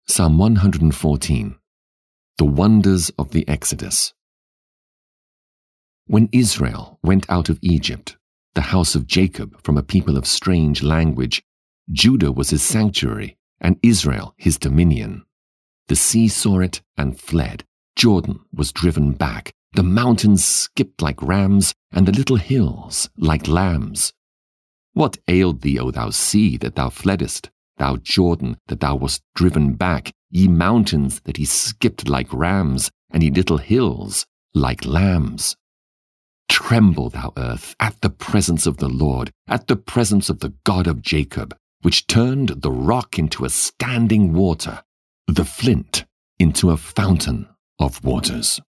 Psalm 114. The Wonders of the Exodus. When Israel went out of Egypt, the house of Jacob from a people of strange language, Judah was his sanctuary, and Israel his dominion. The sea saw it and fled. Jordan was driven back. The mountains skipped like rams, and the little hills like lambs. What ailed thee, O thou sea, that thou fleddest? Thou Jordan, that thou wast driven back? Ye mountains, that ye skipped like rams, and ye little hills like lambs? Tremble, thou earth, at the presence of the Lord, at the presence of the God of Jacob, which turned the rock into a standing water, the flint into a fountain of waters.